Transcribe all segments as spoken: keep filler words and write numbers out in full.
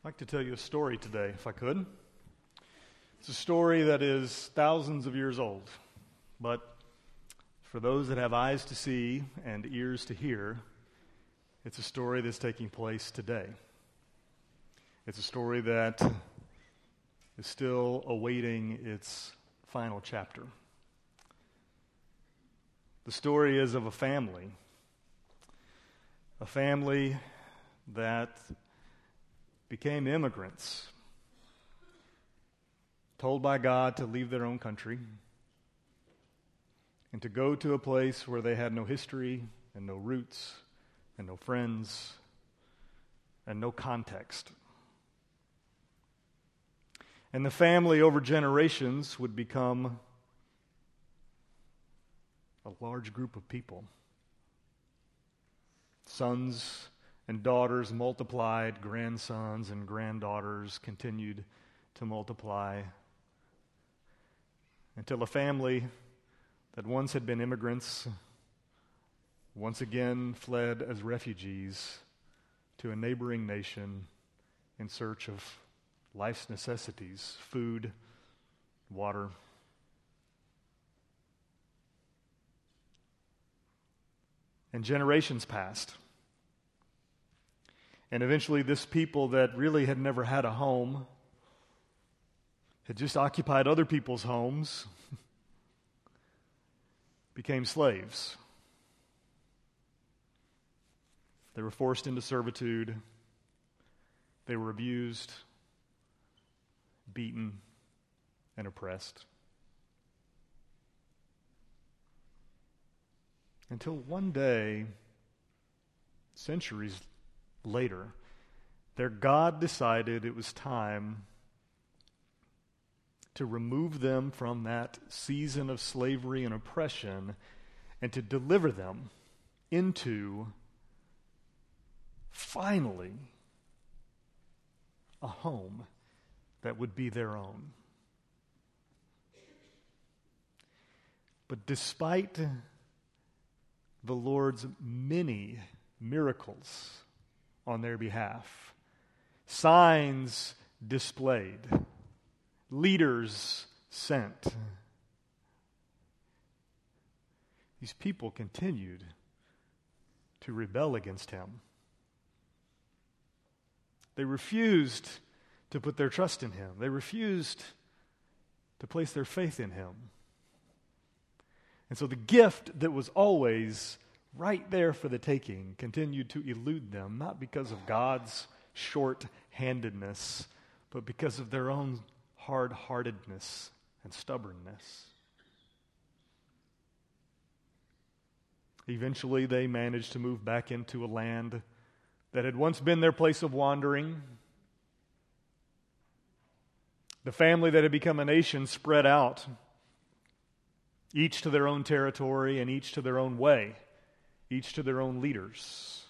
I'd like to tell you a story today, if I could. It's a story that is thousands of years old, but for those that have eyes to see and ears to hear, it's a story that's taking place today. It's a story that is still awaiting its final chapter. The story is of a family, a family that became immigrants, told by God to leave their own country and to go to a place where they had no history and no roots and no friends and no context. And the family over generations would become a large group of people. Sons and daughters multiplied, grandsons and granddaughters continued to multiply, until a family that once had been immigrants once again fled as refugees to a neighboring nation in search of life's necessities, food, water. And generations passed. And eventually this people that really had never had a home, had just occupied other people's homes, became slaves. They were forced into servitude. They were abused, beaten, and oppressed. Until one day, centuries later, their God decided it was time to remove them from that season of slavery and oppression and to deliver them into, finally, a home that would be their own. But despite the Lord's many miracles on their behalf, signs displayed, leaders sent, these people continued to rebel against him. They refused to put their trust in him. They refused to place their faith in him. And so the gift that was always right there for the taking continued to elude them, not because of God's short-handedness, but because of their own hard-heartedness and stubbornness. Eventually, they managed to move back into a land that had once been their place of wandering. The family that had become a nation spread out, each to their own territory and each to their own way, each to their own leaders.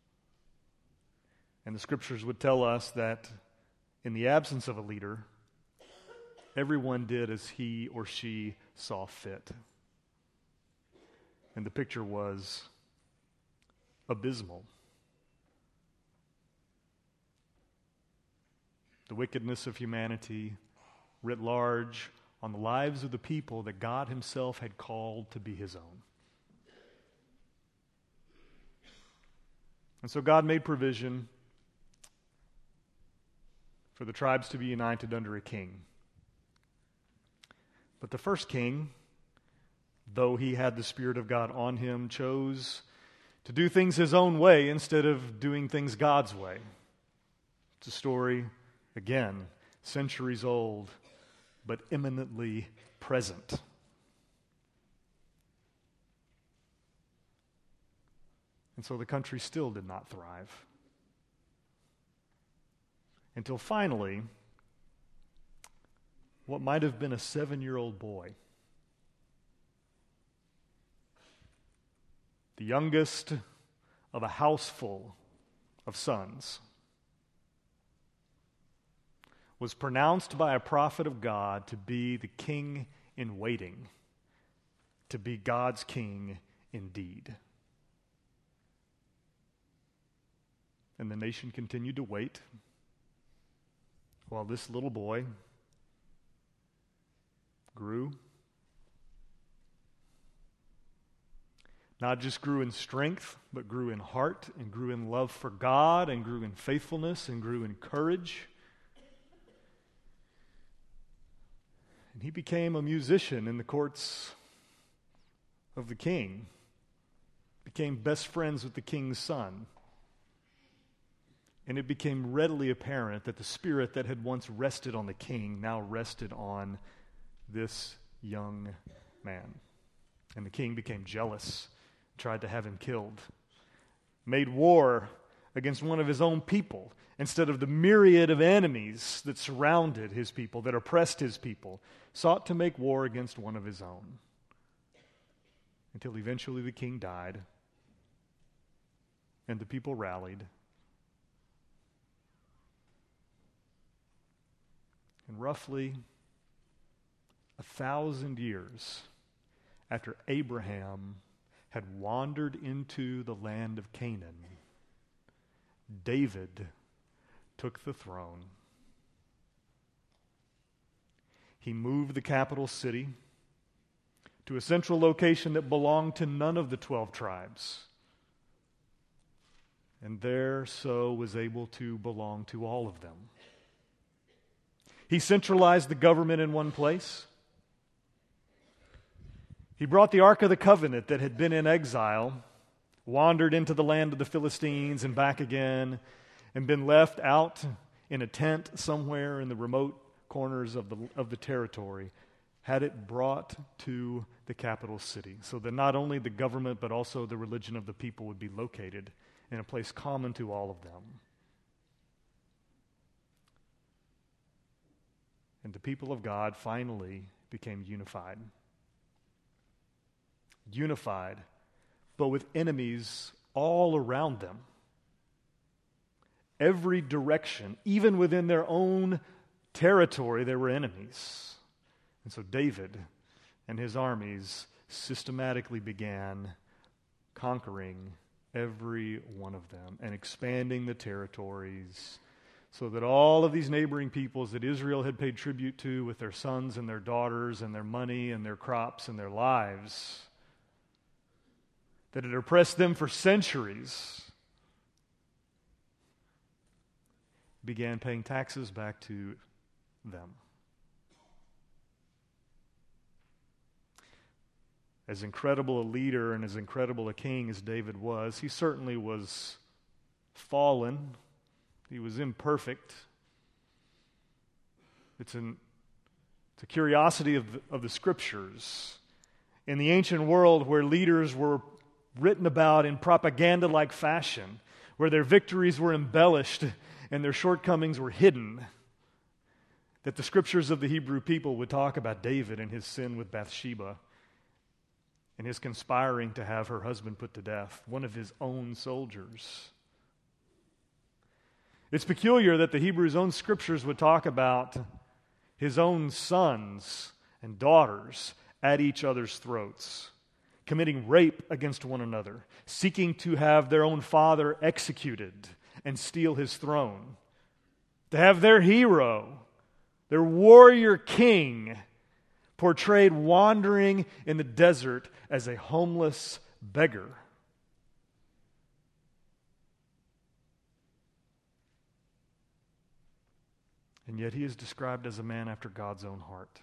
And the scriptures would tell us that in the absence of a leader, everyone did as he or she saw fit. And the picture was abysmal. The wickedness of humanity writ large on the lives of the people that God himself had called to be his own. And so God made provision for the tribes to be united under a king. But the first king, though he had the Spirit of God on him, chose to do things his own way instead of doing things God's way. It's a story, again, centuries old, but eminently present. And so the country still did not thrive. Until finally, what might have been a seven-year-old boy, the youngest of a house full of sons, was pronounced by a prophet of God to be the king in waiting, to be God's king indeed. And the nation continued to wait While this little boy grew, not just grew in strength, but grew in heart and grew in love for God and grew in faithfulness and grew in courage. And he became a musician in the courts of the king, became best friends with the king's son. And it became readily apparent that the spirit that had once rested on the king now rested on this young man. And the king became jealous, tried to have him killed, made war against one of his own people instead of the myriad of enemies that surrounded his people, that oppressed his people, sought to make war against one of his own. Until eventually the king died and the people rallied. And roughly a thousand years after Abraham had wandered into the land of Canaan, David took the throne. He moved the capital city to a central location that belonged to none of the twelve tribes, and there so was able to belong to all of them. He centralized the government in one place. He brought the Ark of the Covenant that had been in exile, wandered into the land of the Philistines and back again, and been left out in a tent somewhere in the remote corners of the, of the territory, had it brought to the capital city, so that not only the government but also the religion of the people would be located in a place common to all of them. And the people of God finally became unified. Unified, but with enemies all around them. Every direction, even within their own territory, there were enemies. And so David and his armies systematically began conquering every one of them and expanding the territories, so that all of these neighboring peoples that Israel had paid tribute to with their sons and their daughters and their money and their crops and their lives, that had oppressed them for centuries, began paying taxes back to them. As incredible a leader and as incredible a king as David was, he certainly was fallen. He was imperfect. It's, an, it's a curiosity of the, of the Scriptures. In the ancient world where leaders were written about in propaganda-like fashion, where their victories were embellished and their shortcomings were hidden, that the Scriptures of the Hebrew people would talk about David and his sin with Bathsheba and his conspiring to have her husband put to death, one of his own soldiers. It's peculiar that the Hebrews' own scriptures would talk about his own sons and daughters at each other's throats, committing rape against one another, seeking to have their own father executed and steal his throne, to have their hero, their warrior king, portrayed wandering in the desert as a homeless beggar. And yet he is described as a man after God's own heart.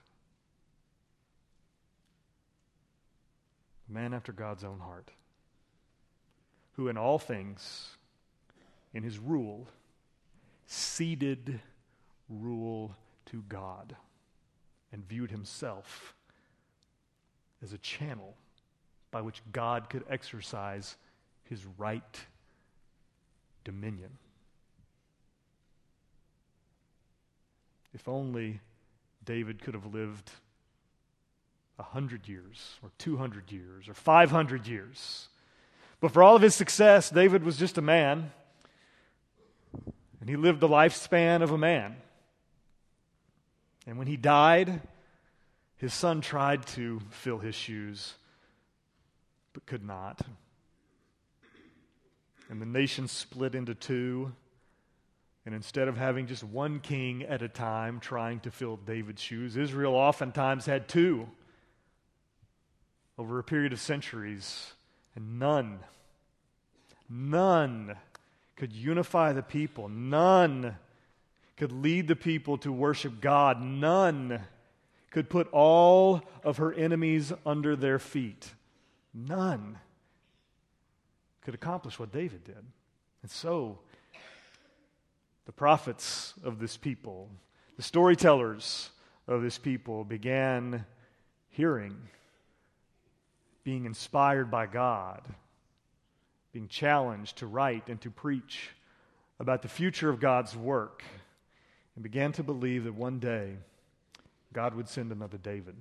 A man after God's own heart, who in all things, in his rule, ceded rule to God and viewed himself as a channel by which God could exercise his right dominion. If only David could have lived a hundred years or two hundred years or five hundred years. But for all of his success, David was just a man, and he lived the lifespan of a man. And when he died, his son tried to fill his shoes, but could not. And the nation split into two, And instead of having just one king at a time trying to fill David's shoes, Israel oftentimes had two over a period of centuries. And none, none could unify the people. None could lead the people to worship God. None could put all of her enemies under their feet. None could accomplish what David did. And so, the prophets of this people, the storytellers of this people began hearing, being inspired by God, being challenged to write and to preach about the future of God's work, and began to believe that one day God would send another David.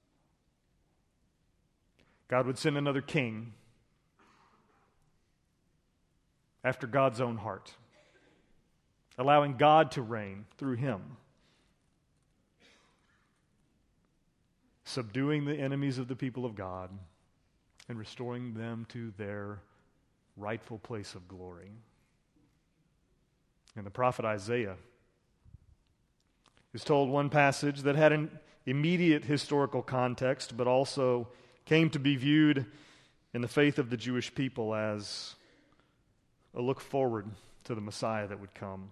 God would send another king after God's own heart, allowing God to reign through him, subduing the enemies of the people of God and restoring them to their rightful place of glory. And the prophet Isaiah is told one passage that had an immediate historical context, but also came to be viewed in the faith of the Jewish people as a look forward to the Messiah that would come.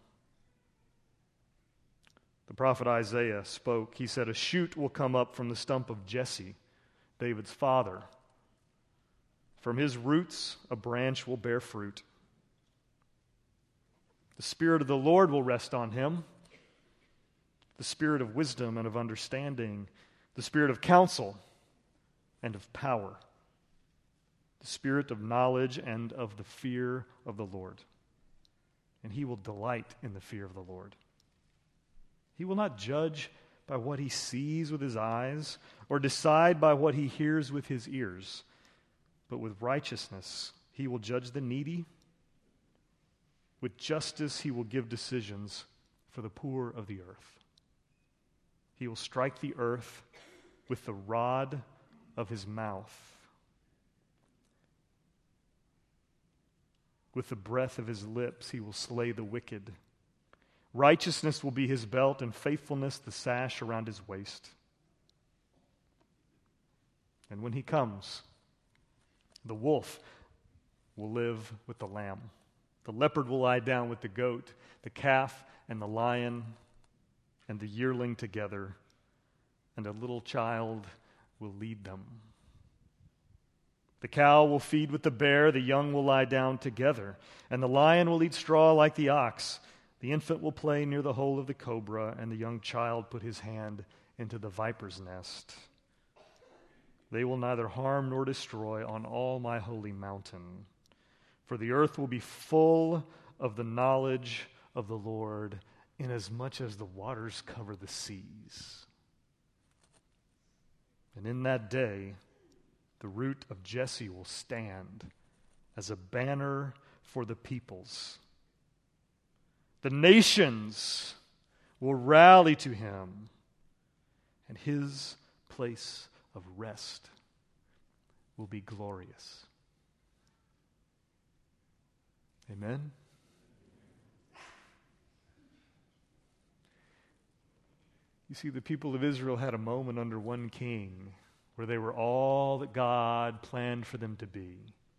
The prophet Isaiah spoke. He said, "A shoot will come up from the stump of Jesse, David's father. From his roots a branch will bear fruit. The Spirit of the Lord will rest on him, the Spirit of wisdom and of understanding, the Spirit of counsel and of power, the Spirit of knowledge and of the fear of the Lord. And he will delight in the fear of the Lord. He will not judge by what he sees with his eyes or decide by what he hears with his ears, but with righteousness he will judge the needy. With justice he will give decisions for the poor of the earth. He will strike the earth with the rod of his mouth. With the breath of his lips he will slay the wicked. Righteousness will be his belt, and faithfulness the sash around his waist. And when he comes, the wolf will live with the lamb. The leopard will lie down with the goat, the calf and the lion and the yearling together, and a little child will lead them. The cow will feed with the bear, the young will lie down together, and the lion will eat straw like the ox. The infant will play near the hole of the cobra, and the young child put his hand into the viper's nest. They will neither harm nor destroy on all my holy mountain, for the earth will be full of the knowledge of the Lord, inasmuch as the waters cover the seas. And in that day, the root of Jesse will stand as a banner for the peoples. The nations will rally to him, and his place of rest will be glorious." Amen? You see, the people of Israel had a moment under one king where they were all that God planned for them to be.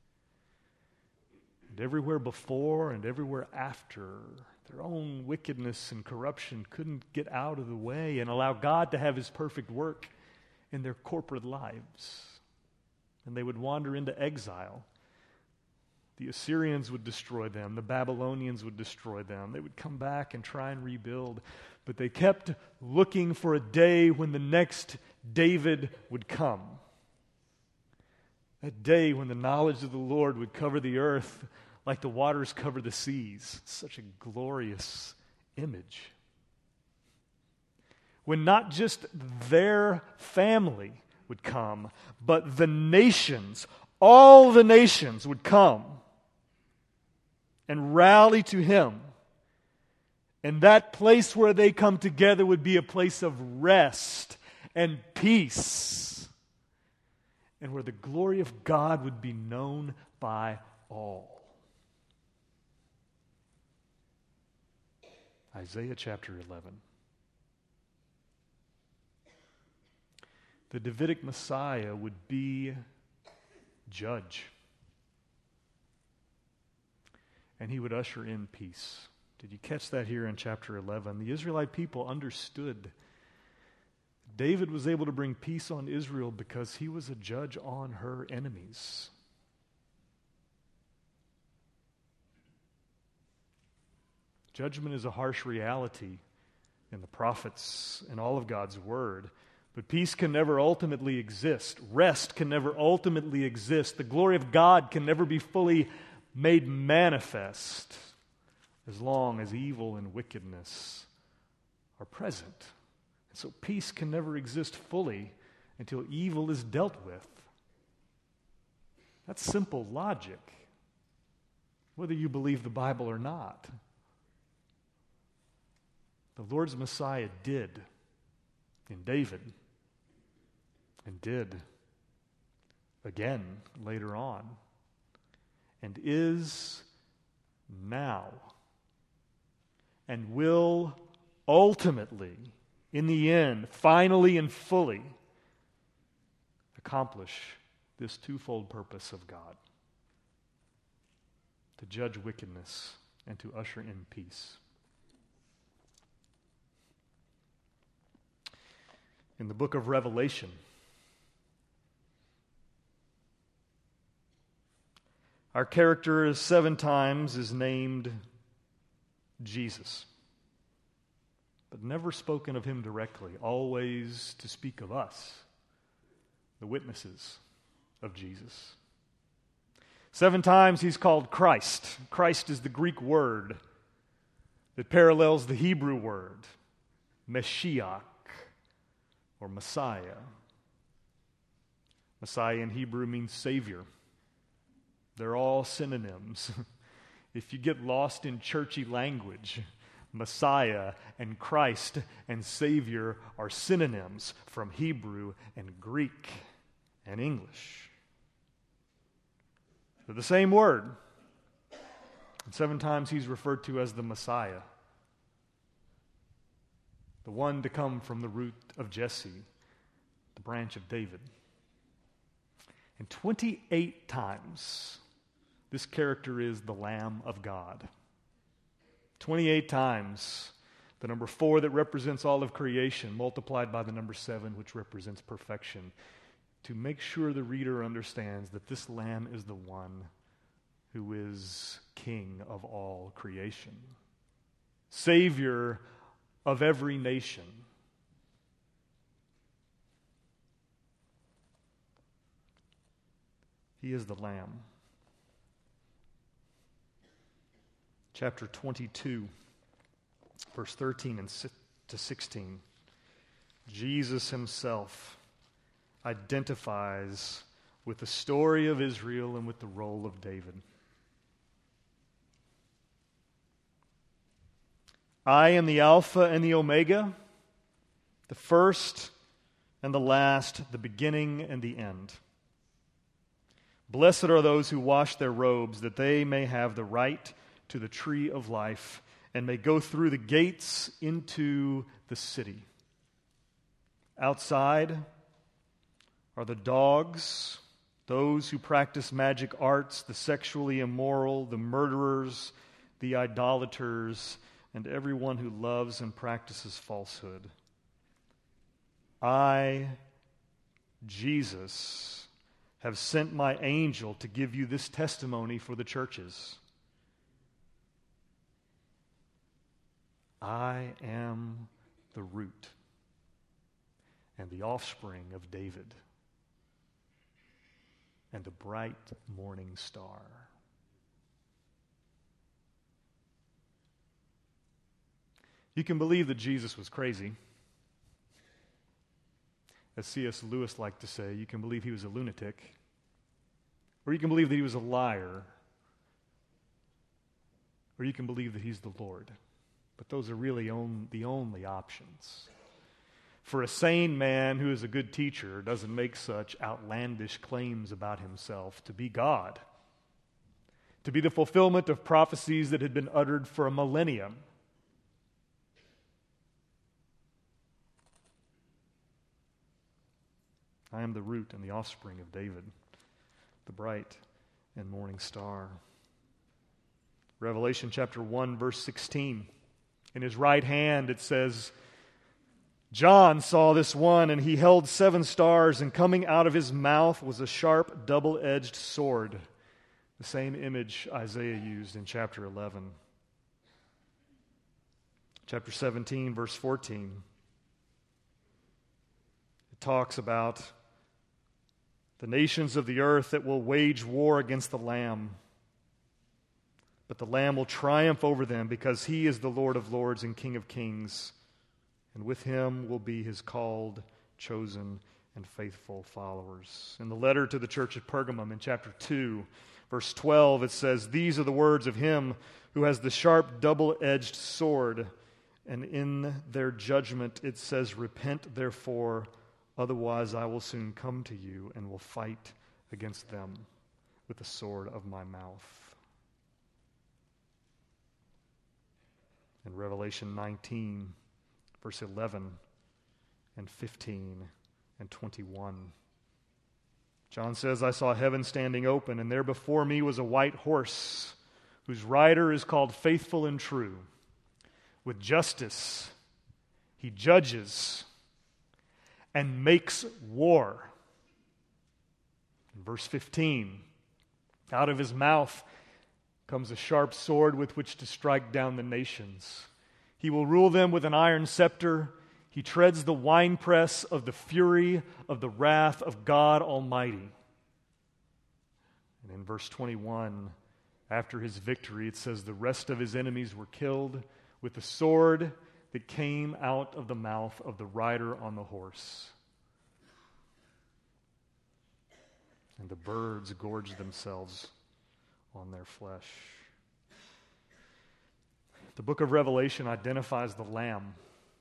And everywhere before and everywhere after, their own wickedness and corruption couldn't get out of the way and allow God to have his perfect work in their corporate lives. And they would wander into exile. The Assyrians would destroy them. The Babylonians would destroy them. They would come back and try and rebuild. But they kept looking for a day when the next David would come. That day when the knowledge of the Lord would cover the earth like the waters cover the seas. Such a glorious image. When not just their family would come, but the nations, all the nations would come and rally to him. And that place where they come together would be a place of rest and peace, and where the glory of God would be known by all. Isaiah chapter eleven. The Davidic Messiah would be judge. And he would usher in peace. Did you catch that here in chapter eleven? The Israelite people understood David was able to bring peace on Israel because he was a judge on her enemies. Judgment is a harsh reality in the prophets and all of God's word. But peace can never ultimately exist. Rest can never ultimately exist. The glory of God can never be fully made manifest as long as evil and wickedness are present. And so peace can never exist fully until evil is dealt with. That's simple logic, whether you believe the Bible or not. The Lord's Messiah did in David and did again later on and is now and will ultimately, in the end, finally and fully accomplish this twofold purpose of God: to judge wickedness and to usher in peace. In the book of Revelation, our character is seven times is named Jesus, but never spoken of him directly, always to speak of us, the witnesses of Jesus. Seven times he's called Christ. Christ is the Greek word that parallels the Hebrew word, Mashiach, or Messiah. Messiah in Hebrew means Savior. They're all synonyms. If you get lost in churchy language, Messiah and Christ and Savior are synonyms from Hebrew and Greek and English. They're the same word. And seven times he's referred to as the Messiah, the one to come from the root of Jesse, the branch of David. And twenty-eight times, this character is the Lamb of God. twenty-eight times, the number four that represents all of creation, multiplied by the number seven, which represents perfection, to make sure the reader understands that this Lamb is the one who is King of all creation, Savior of every nation. He is the Lamb. Chapter twenty-two, verse thirteen and to sixteen. Jesus himself identifies with the story of Israel and with the role of David. I am the Alpha and the Omega, the first and the last, the beginning and the end. Blessed are those who wash their robes, that they may have the right to the tree of life and may go through the gates into the city. Outside are the dogs, those who practice magic arts, the sexually immoral, the murderers, the idolaters, and everyone who loves and practices falsehood. I, Jesus, have sent my angel to give you this testimony for the churches. I am the root and the offspring of David and the bright morning star. You can believe that Jesus was crazy. As C S Lewis liked to say, you can believe he was a lunatic, or you can believe that he was a liar, or you can believe that he's the Lord. But those are really on, the only options. For a sane man who is a good teacher doesn't make such outlandish claims about himself to be God, to be the fulfillment of prophecies that had been uttered for a millennium. I am the root and the offspring of David, the bright and morning star. Revelation chapter one, verse sixteen. In his right hand it says, John saw this one, and he held seven stars, and coming out of his mouth was a sharp, double-edged sword. The same image Isaiah used in chapter eleven. Chapter seventeen, verse fourteen. It talks about the nations of the earth that will wage war against the Lamb. But the Lamb will triumph over them because he is the Lord of lords and King of kings. And with him will be his called, chosen, and faithful followers. In the letter to the church at Pergamum in chapter two, verse twelve, it says, These are the words of him who has the sharp double-edged sword. And in their judgment it says, Repent therefore, otherwise I will soon come to you and will fight against them with the sword of my mouth. In Revelation nineteen, verse eleven and fifteen and twenty-one. John says, I saw heaven standing open, and there before me was a white horse, whose rider is called Faithful and True. With justice he judges and makes war. In verse fifteen, out of his mouth comes a sharp sword with which to strike down the nations. He will rule them with an iron scepter. He treads the winepress of the fury of the wrath of God Almighty. And in verse twenty-one, after his victory, it says, The rest of his enemies were killed with the sword that came out of the mouth of the rider on the horse. And the birds gorged themselves on their flesh. The book of Revelation identifies the Lamb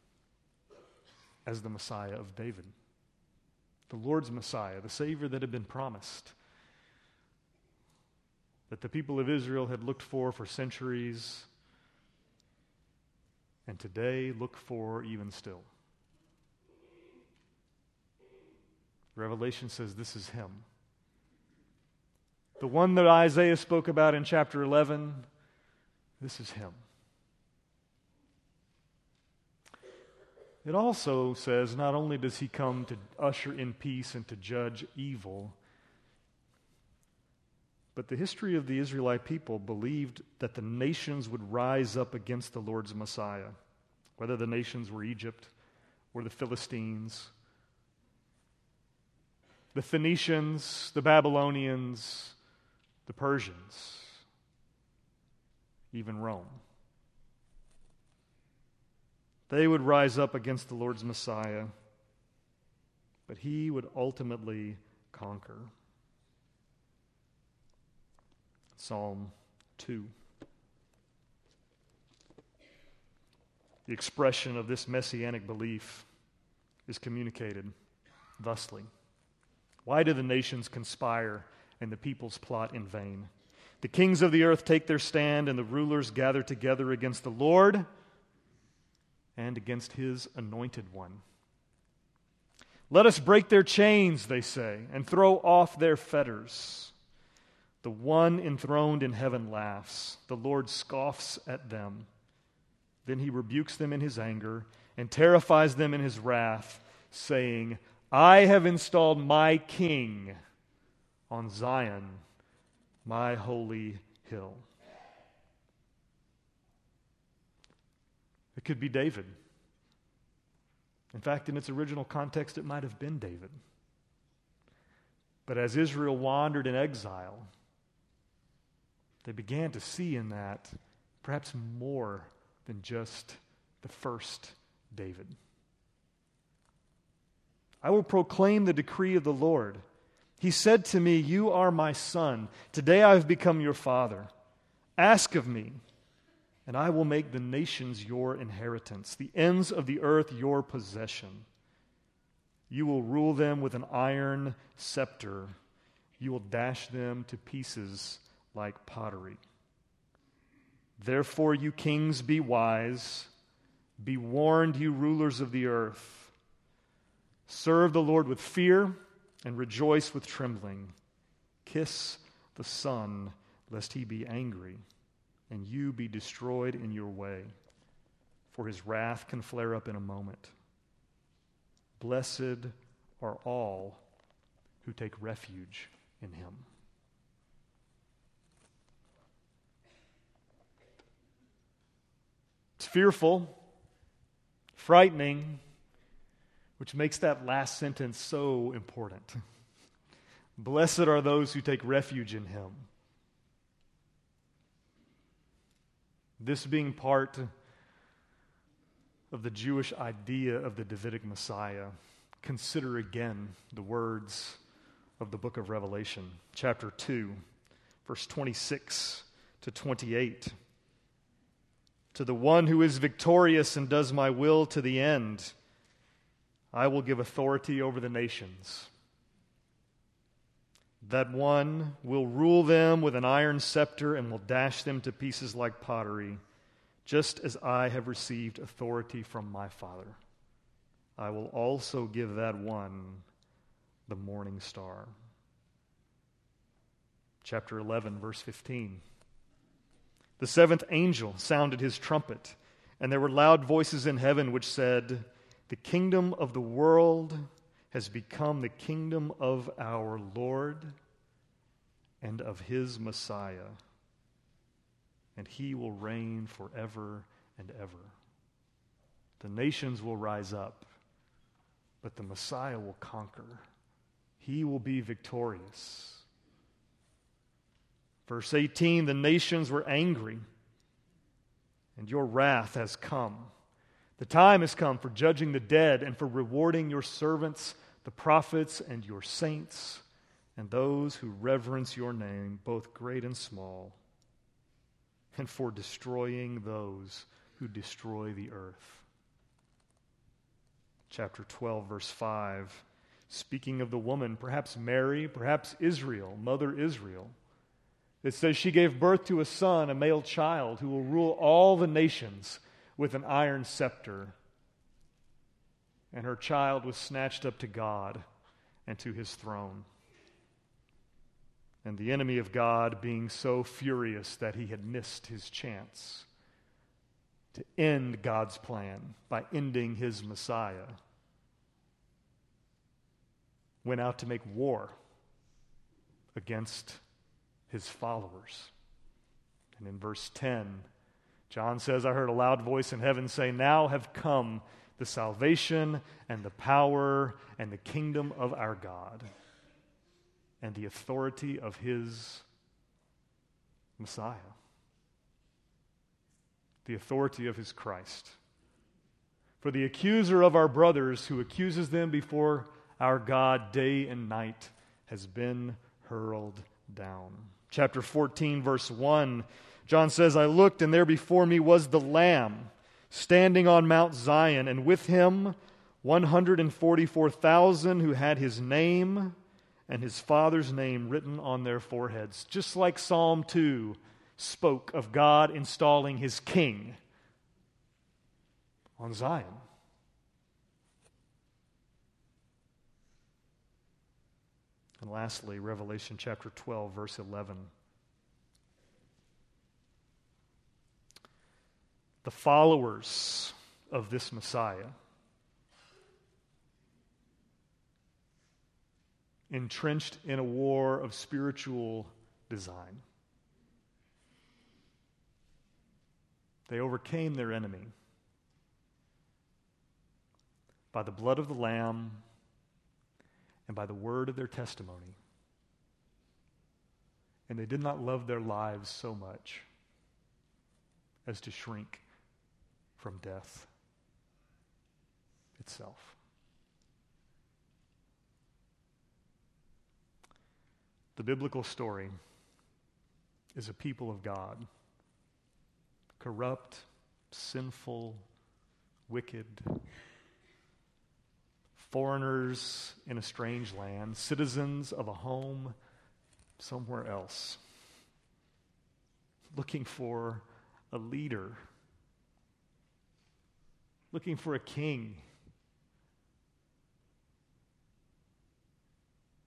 as the Messiah of David, the Lord's Messiah, the Savior that had been promised, that the people of Israel had looked for for centuries, and today look for even still. Revelation says this is him. The one that Isaiah spoke about in chapter eleven, this is him. It also says not only does he come to usher in peace and to judge evil, but the history of the Israelite people believed that the nations would rise up against the Lord's Messiah, whether the nations were Egypt or the Philistines, the Phoenicians, the Babylonians, the Persians, even Rome. They would rise up against the Lord's Messiah, but he would ultimately conquer. Psalm two. The expression of this messianic belief is communicated thusly. Why do the nations conspire and the peoples plot in vain? The kings of the earth take their stand, and the rulers gather together against the Lord and against his anointed one. Let us break their chains, they say, and throw off their fetters. The one enthroned in heaven laughs. The Lord scoffs at them. Then he rebukes them in his anger and terrifies them in his wrath, saying, I have installed my king on Zion, my holy hill. It could be David. In fact, in its original context, it might have been David. But as Israel wandered in exile, they began to see in that perhaps more than just the first David. I will proclaim the decree of the Lord. He said to me, You are my son. Today I have become your father. Ask of me, and I will make the nations your inheritance, the ends of the earth your possession. You will rule them with an iron scepter. You will dash them to pieces like pottery. Therefore, you kings, be wise. Be warned, you rulers of the earth. Serve the Lord with fear and rejoice with trembling. Kiss the Son, lest he be angry, and you be destroyed in your way, for his wrath can flare up in a moment. Blessed are all who take refuge in him. It's fearful, frightening, which makes that last sentence so important. Blessed are those who take refuge in him. This being part of the Jewish idea of the Davidic Messiah, consider again the words of the book of Revelation, chapter two, verse twenty-six to twenty-eight. To the one who is victorious and does my will to the end, I will give authority over the nations. That one will rule them with an iron scepter and will dash them to pieces like pottery, just as I have received authority from my Father. I will also give that one the morning star. Chapter eleven, verse fifteen. The seventh angel sounded his trumpet, and there were loud voices in heaven which said, "The kingdom of the world has become the kingdom of our Lord and of his Messiah, and he will reign forever and ever. The nations will rise up, but the Messiah will conquer. He will be victorious." Verse eighteen, the nations were angry, and your wrath has come. The time has come for judging the dead and for rewarding your servants, the prophets, and your saints, and those who reverence your name, both great and small, and for destroying those who destroy the earth. Chapter twelve, verse five, speaking of the woman, perhaps Mary, perhaps Israel, Mother Israel, it says she gave birth to a son, a male child, who will rule all the nations with an iron scepter. And her child was snatched up to God and to his throne. And the enemy of God, being so furious that he had missed his chance to end God's plan by ending his Messiah, went out to make war against his followers. And in verse ten, John says, I heard a loud voice in heaven say, "Now have come the salvation and the power and the kingdom of our God and the authority of his Messiah." The authority of his Christ. For the accuser of our brothers, who accuses them before our God day and night, has been hurled down. Chapter fourteen, verse one, John says, I looked, and there before me was the Lamb, standing on Mount Zion, and with him one hundred forty-four thousand who had his name and his Father's name written on their foreheads. Just like Psalm two spoke of God installing his king on Zion. And lastly, Revelation chapter twelve, verse eleven. The followers of this Messiah, entrenched in a war of spiritual design, they overcame their enemy by the blood of the Lamb and by the word of their testimony. And they did not love their lives so much as to shrink from death itself. The biblical story is a people of God, corrupt, sinful, wicked, foreigners in a strange land, citizens of a home somewhere else, looking for a leader, looking for a king.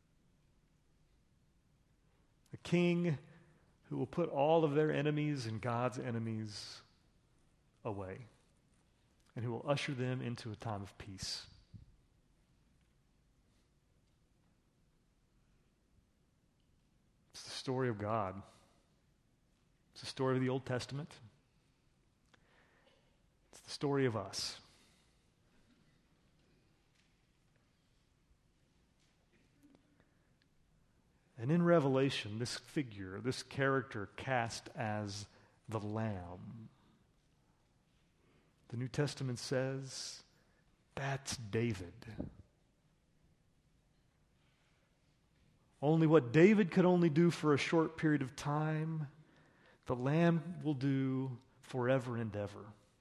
king who will put all of their enemies and God's enemies away, and who will usher them into a time of peace. It's the story of God. It's the story of the Old Testament. It's the story of us. And in Revelation, this figure, this character cast as the Lamb, the New Testament says, that's David. Only what David could only do for a short period of time, the Lamb will do forever and ever.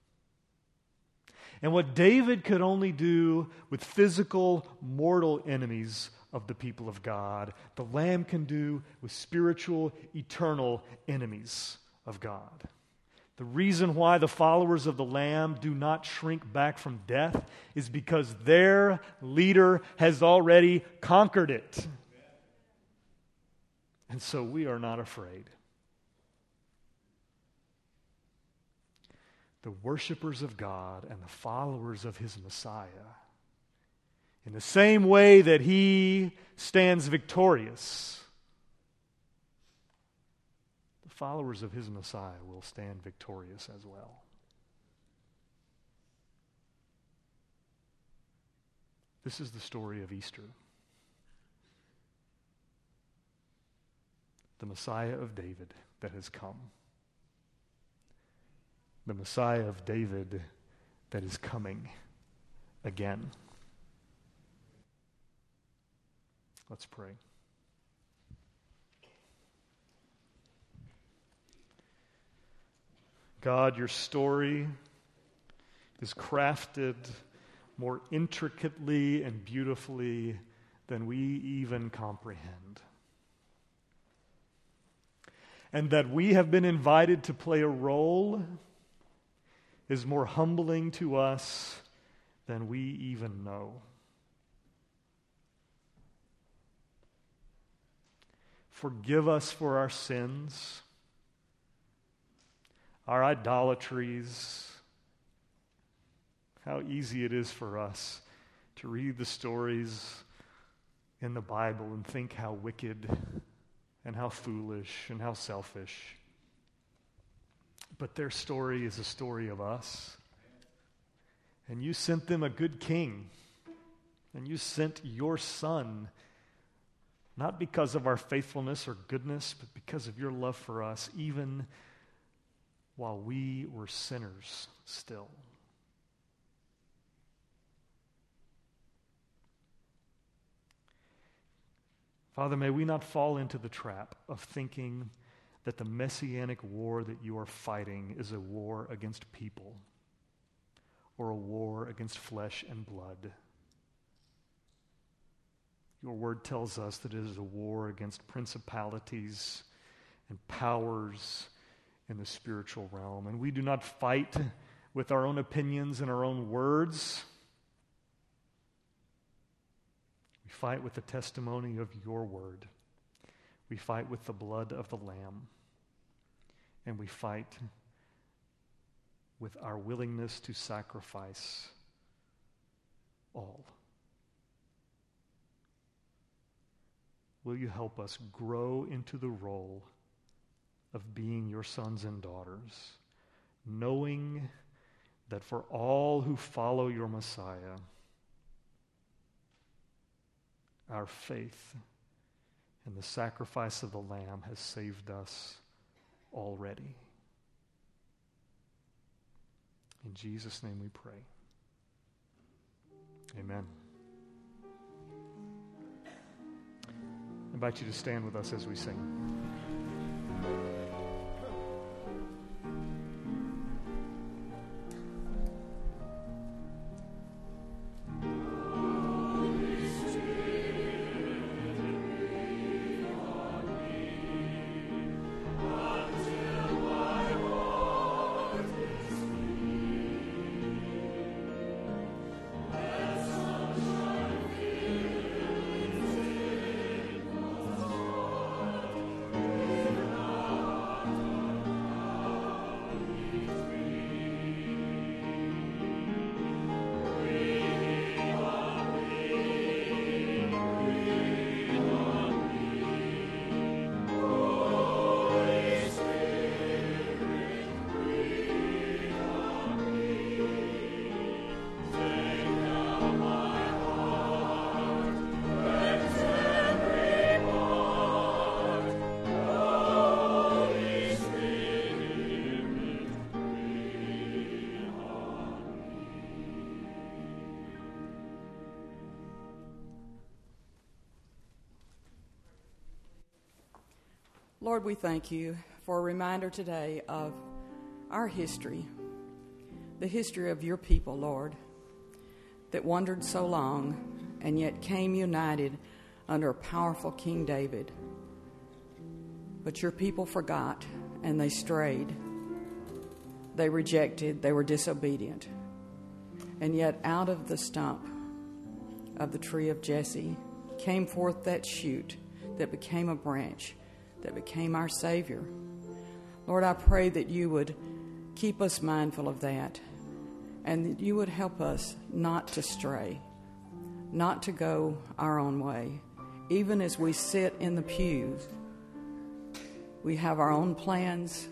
And what David could only do with physical, mortal enemies of the people of God, the Lamb can do with spiritual, eternal enemies of God. The reason why the followers of the Lamb do not shrink back from death is because their leader has already conquered it. And so we are not afraid. The worshipers of God and the followers of His Messiah, in the same way that He stands victorious, the followers of His Messiah will stand victorious as well. This is the story of Easter. The Messiah of David that has come. The Messiah of David that is coming again. Let's pray. God, your story is crafted more intricately and beautifully than we even comprehend. And that we have been invited to play a role is more humbling to us than we even know. Forgive us for our sins, our idolatries, how easy it is for us to read the stories in the Bible and think how wicked and how foolish and how selfish. But their story is a story of us. And you sent them a good king. And you sent your Son, not because of our faithfulness or goodness, but because of your love for us, even while we were sinners still. Father, may we not fall into the trap of thinking that the messianic war that you are fighting is a war against people or a war against flesh and blood. Your word tells us that it is a war against principalities and powers in the spiritual realm. And we do not fight with our own opinions and our own words. We fight with the testimony of your word. We fight with the blood of the Lamb. And we fight with our willingness to sacrifice all. Will you help us grow into the role of being your sons and daughters, knowing that for all who follow your Messiah, our faith in the sacrifice of the Lamb has saved us already. In Jesus' name we pray. Amen. I invite you to stand with us as we sing. Lord, we thank you for a reminder today of our history, the history of your people, Lord, that wandered so long and yet came united under a powerful King David. But your people forgot and they strayed. They rejected, they were disobedient. And yet out of the stump of the tree of Jesse came forth that shoot that became a branch, that became our Savior. Lord, I pray that you would keep us mindful of that, and that you would help us not to stray, not to go our own way. Even as we sit in the pews, we have our own plans,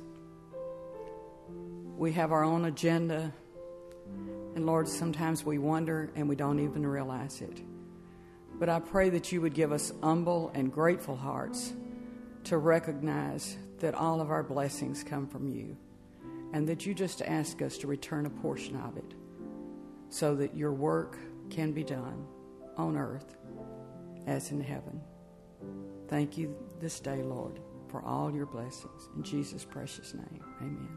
we have our own agenda, and Lord, sometimes we wonder and we don't even realize it. But I pray that you would give us humble and grateful hearts to recognize that all of our blessings come from you, and that you just ask us to return a portion of it so that your work can be done on earth as in heaven. Thank you this day, Lord, for all your blessings. In Jesus' precious name, amen.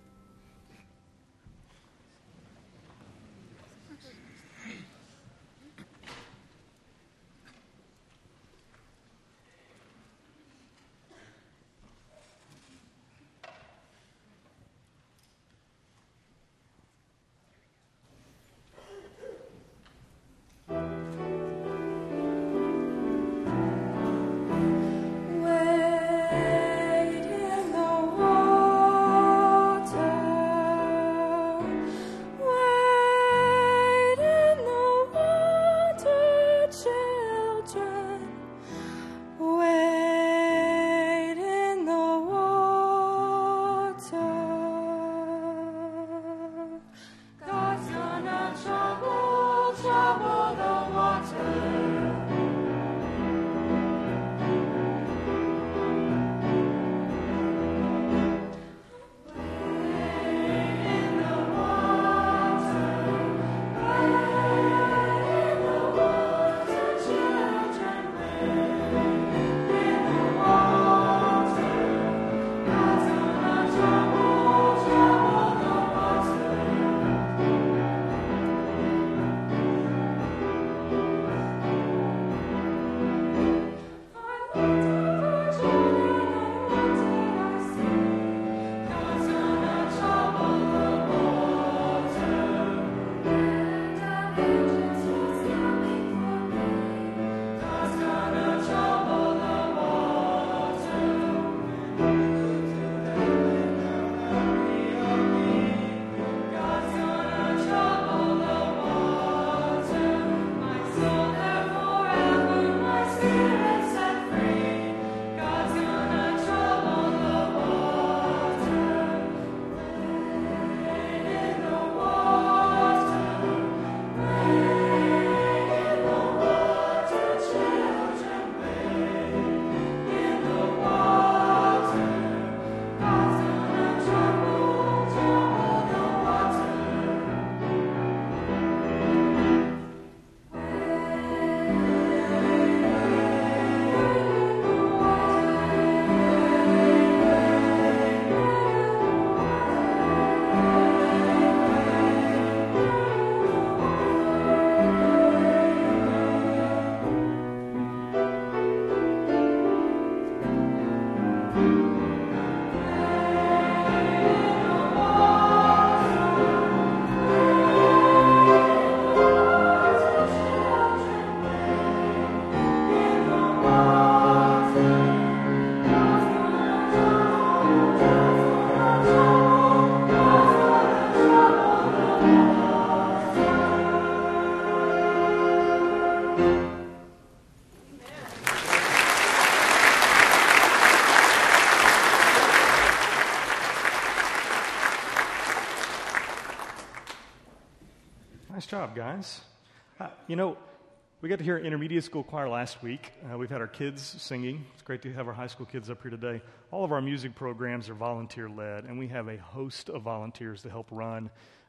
Nice job, guys. Uh, you know, we got to hear intermediate school choir last week. Uh, we've had our kids singing. It's great to have our high school kids up here today. All of our music programs are volunteer-led, and we have a host of volunteers to help run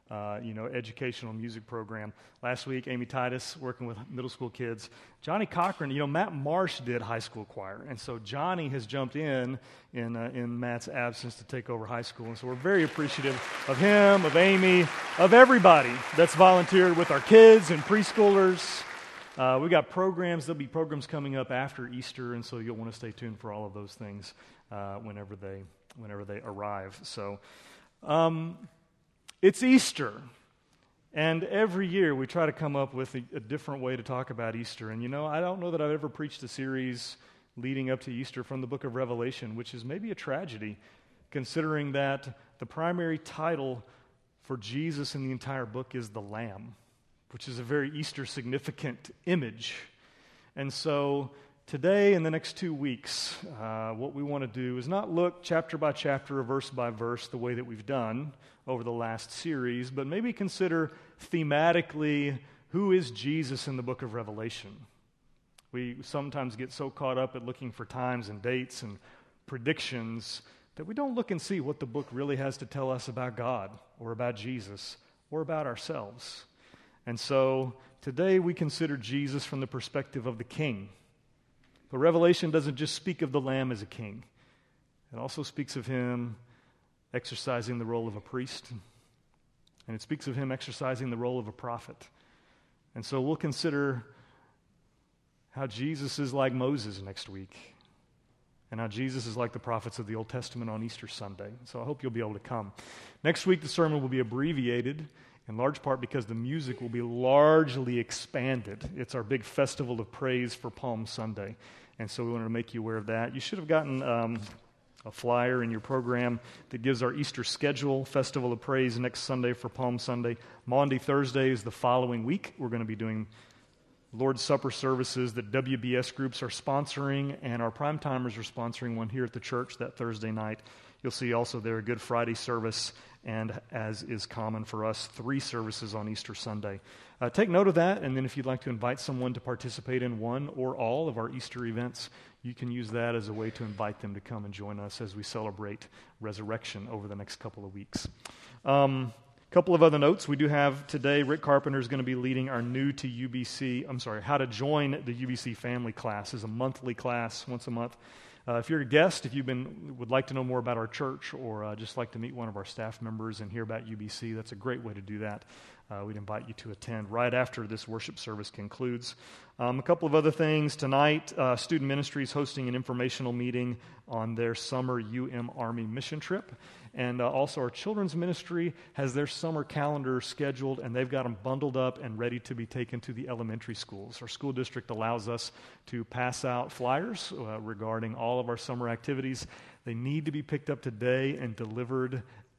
uh, you know, educational music program. Last week, Amy Titus working with middle school kids. Johnny Cochran, you know, Matt Marsh did high school choir, and so Johnny has jumped in in, uh, in Matt's absence to take over high school, and so we're very appreciative of him, of Amy, of everybody that's volunteered with our kids and preschoolers. Uh, we got programs. There'll be programs coming up after Easter, and so you'll want to stay tuned for all of those things uh, whenever they whenever they arrive. So, um, it's Easter, and every year we try to come up with a, a different way to talk about Easter. And you know, I don't know that I've ever preached a series leading up to Easter from the book of Revelation, which is maybe a tragedy, considering that the primary title for Jesus in the entire book is the Lamb, which is a very Easter significant image. And so today, in the next two weeks, uh, what we want to do is not look chapter by chapter or verse by verse the way that we've done over the last series, but maybe consider thematically who is Jesus in the book of Revelation. We sometimes get so caught up at looking for times and dates and predictions that we don't look and see what the book really has to tell us about God or about Jesus or about ourselves. And so today we consider Jesus from the perspective of the king. But Revelation doesn't just speak of the Lamb as a king. It also speaks of him exercising the role of a priest. And it speaks of him exercising the role of a prophet. And so we'll consider how Jesus is like Moses next week, and how Jesus is like the prophets of the Old Testament on Easter Sunday. So I hope you'll be able to come. Next week the sermon will be abbreviated, in large part because the music will be largely expanded. It's our big festival of praise for Palm Sunday, and so we wanted to make you aware of that. You should have gotten um, a flyer in your program that gives our Easter schedule, Festival of Praise next Sunday for Palm Sunday. Maundy Thursday is the following week. We're going to be doing Lord's Supper services that W B S groups are sponsoring, and our Primetimers are sponsoring one here at the church that Thursday night. You'll see also there a Good Friday service, and as is common for us, three services on Easter Sunday. Uh, take note of that, and then if you'd like to invite someone to participate in one or all of our Easter events, you can use that as a way to invite them to come and join us as we celebrate resurrection over the next couple of weeks. Um, couple of other notes. We do have today, Rick Carpenter is going to be leading our new to U B C, I'm sorry, how to join the U B C family class. Is a monthly class, once a month. Uh, if you're a guest, if you've been would like to know more about our church, or uh, just like to meet one of our staff members and hear about U B C, that's a great way to do that. Uh, we'd invite you to attend right after this worship service concludes. Um, a couple of other things. Tonight, uh, Student Ministry is hosting an informational meeting on their summer U M Army mission trip. And uh, also our children's ministry has their summer calendar scheduled, and they've got them bundled up and ready to be taken to the elementary schools. Our school district allows us to pass out flyers uh, regarding all of our summer activities. They need to be picked up today and delivered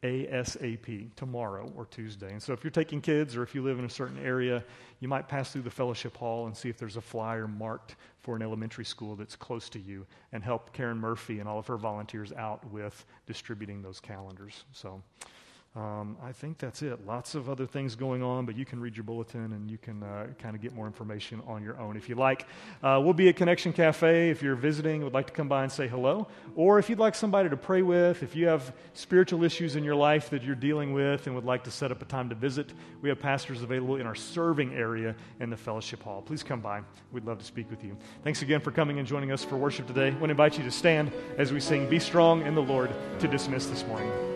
ASAP, tomorrow or Tuesday. And so if you're taking kids, or if you live in a certain area, you might pass through the fellowship hall and see if there's a flyer marked for an elementary school that's close to you, and help Karen Murphy and all of her volunteers out with distributing those calendars. So um, I think that's it. Lots of other things going on, but you can read your bulletin and you can uh, kind of get more information on your own if you like. Uh, we'll be at Connection Cafe if you're visiting, would like to come by and say hello, or if you'd like somebody to pray with, if you have spiritual issues in your life that you're dealing with and would like to set up a time to visit, we have pastors available in our serving area in the fellowship hall. Please come by. We'd love to speak with you. Thanks again for coming and joining us for worship today. I want to invite you to stand as we sing Be Strong in the Lord to dismiss this morning.